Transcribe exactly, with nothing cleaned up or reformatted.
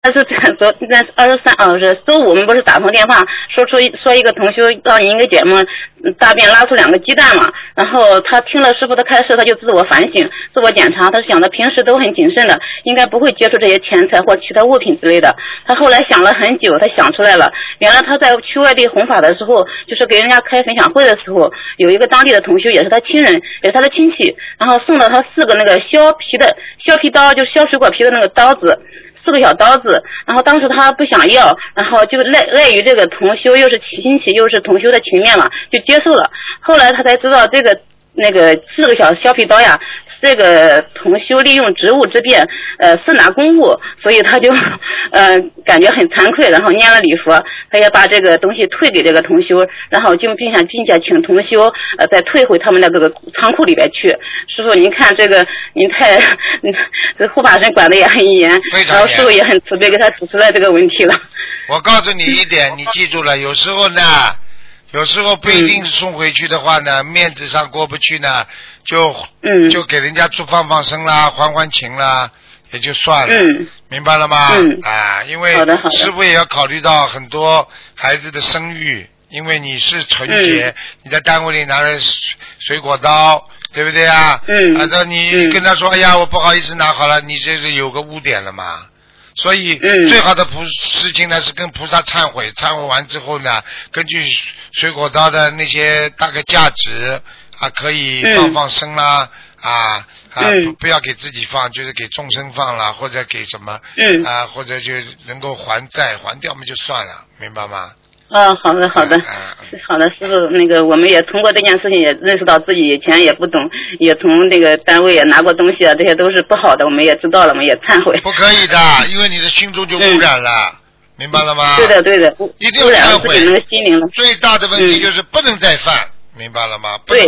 但是昨那二十三哦是周五我们不是打通电话说出说一个同修到您一个节目大便拉出两个鸡蛋嘛，然后他听了师傅的开示，他就自我反省自我检查，他想的平时都很谨慎的，应该不会接触这些钱财或其他物品之类的。他后来想了很久，他想出来了，原来他在去外地弘法的时候，就是给人家开分享会的时候，有一个当地的同修也是他亲人也是他的亲戚，然后送了他四个那个削皮的削皮刀，就是削水果皮的那个刀子，四个小刀子，然后当时他不想要，然后就赖赖于这个同修又是亲戚又是同修的情面嘛，就接受了。后来他才知道这个那个四个小削皮刀呀，这个同修利用职务之便，呃，私拿公物，所以他就呃感觉很惭愧，然后念了礼佛，他也把这个东西退给这个同修，然后就并且并且请同修呃再退回他们的这个仓库里边去。师傅，您看这个您太，这护法神管得也很严，然后师傅也很慈悲，给他指出来这个问题了。 我告诉你一点，你记住了，有时候呢。有时候不一定送回去的话呢，嗯、面子上过不去呢，就嗯就给人家做放放生啦，还还情啦，也就算了，嗯、明白了吗？ 嗯啊，因为师傅也要考虑到很多孩子的声誉，因为你是纯洁，嗯、你在单位里拿了水果刀，对不对啊？嗯。啊，那你跟他说，嗯、哎呀，我不好意思拿好了，你这是有个污点了嘛？所以最好的菩事情呢是跟菩萨忏悔，忏悔完之后呢，根据水果刀的那些大概价值啊，可以放放生啦，嗯、啊啊、嗯不，不要给自己放，就是给众生放啦，或者给什么，嗯、啊，或者就能够还债还掉嘛就算了，明白吗？ 哦，好的好的，啊、好的，师傅，那个我们也通过这件事情也认识到自己以前也不懂，也从那个单位也拿过东西啊，这些都是不好的，我们也知道了，我们也忏悔。 不可以的，因为你的心中就污染了，嗯、明白了吗？ 对的对的， 一定要忏悔。 那个心灵了。 最大的问题就是不能再犯，嗯、明白了吗？不能